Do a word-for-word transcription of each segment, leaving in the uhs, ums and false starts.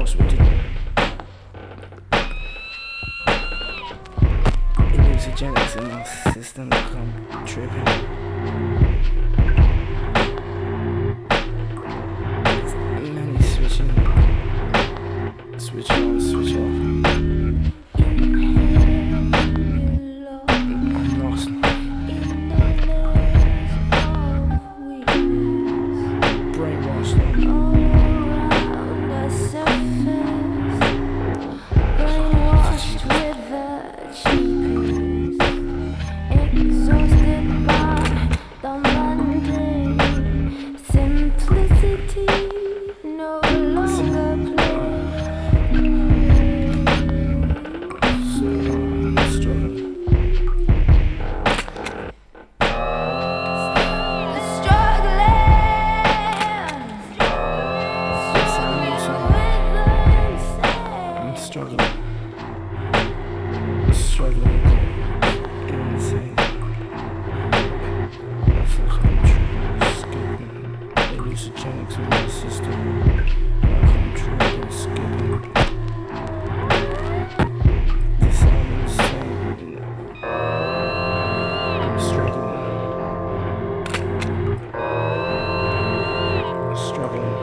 brainwashed with the hallucinogenics in my system. I'm tripping. Many switching, switch on, switch off. I'm lost. Brainwashed. Struggling, struggling, insane. I feel like I'm tripping, skipping. Hallucinogenics in my system. Like I'm tripping, skipping. This sound insane. I'm struggling, struggling.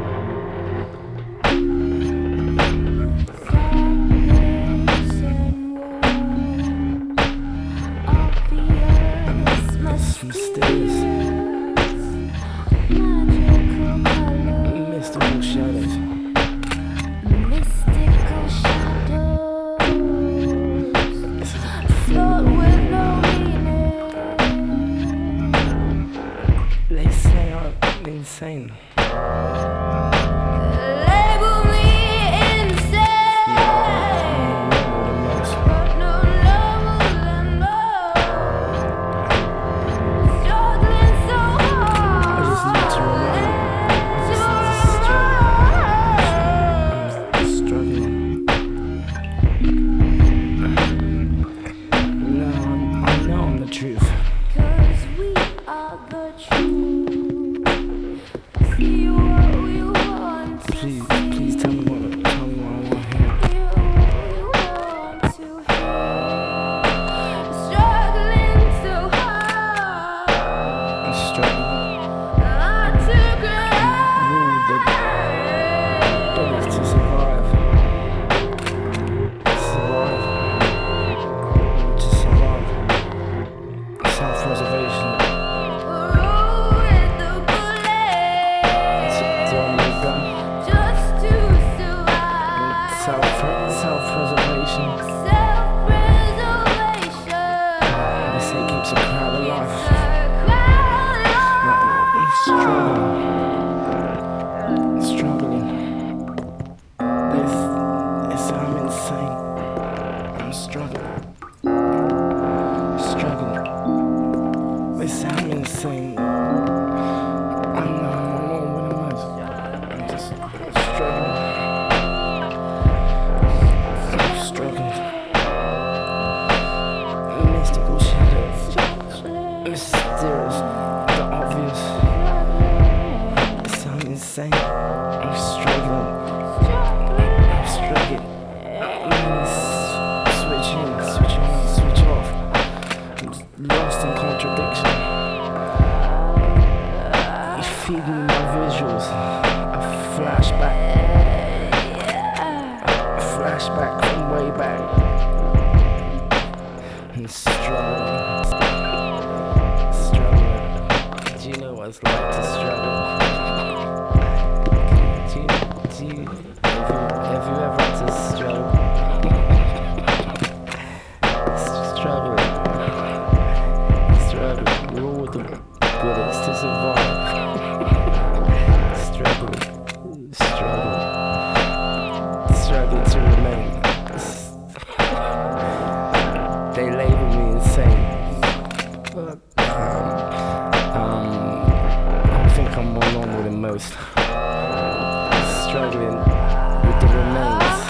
Mysterious, mystical shadows, mystical shadows, float with no meaning. They say I'm insane. Label me insane, but no lower than most. Struggling so hard. I just need to remember. I'm struggling. No, I'm, I know I'm the truth. Cause we are the truth. See what we want to Please, see. please tell me what, tell me what I want to hear. Hear what we want to hear. Struggling so hard. I'm struggling. Hard to Rule the grasp. dollars to survive. Survive. To survive. Self-preservation. Roll with the bullet. Throw me a gun. Just to survive. Self, self-preservation. Self-preservation. They say it keeps a crowd alive. I'm struggling. Struggling. This, this, I'm insane. I'm struggling. Struggling. They say I'm insane. I know I'm alone with the most. I'm just struggling. I'm struggling. Mystical shadows. Mysterious. The obvious. They say I'm insane. I'm struggling. I'm struggling. Mm, s- Switch in, switch on, switch off. I'm lost in contradiction. You feed me my visuals. A flashback. A flashback from way back. And struggling. Struggling. Do you know what it's like to struggle? Do you, do you, have you, have you ever had to struggle? Struggling. Struggling. Roll with the bullets to survive. Struggling. Struggling. Struggling to remain. They label me insane. But, um, um, I think I'm more normal than most. Struggling with the remains.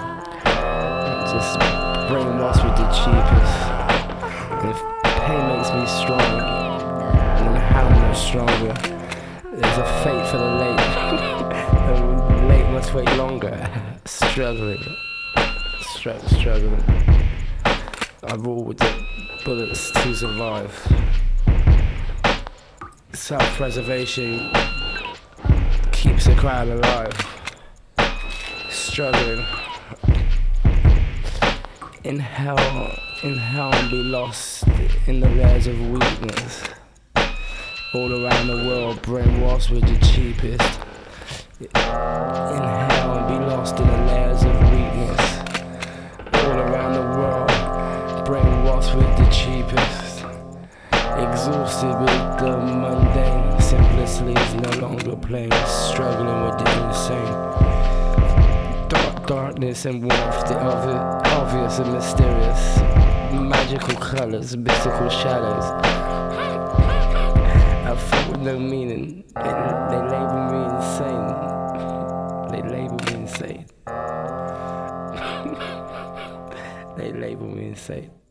Just brainwashed with the cheapest. And if pain makes me strong, then how much stronger? There's a fate for the late. The late must to wait longer. Struggling, Stru- struggling. I roll with the bullets to survive. Self-preservation keeps the crowd alive. Struggling. Inhale, inhale and be lost in the layers of weakness. All around the world, brainwashed with the cheapest. Inhale and be lost in the layers of weakness. All around the world, brainwashed with the cheapest. Exhausted with the mundane, simplicity is no longer plain. Struggling with the insane. Dark darkness and warmth, the obvi- obvious and mysterious. Magical colors, mystical shadows. I feel with no meaning, and they label me insane. They label me insane. They label me insane.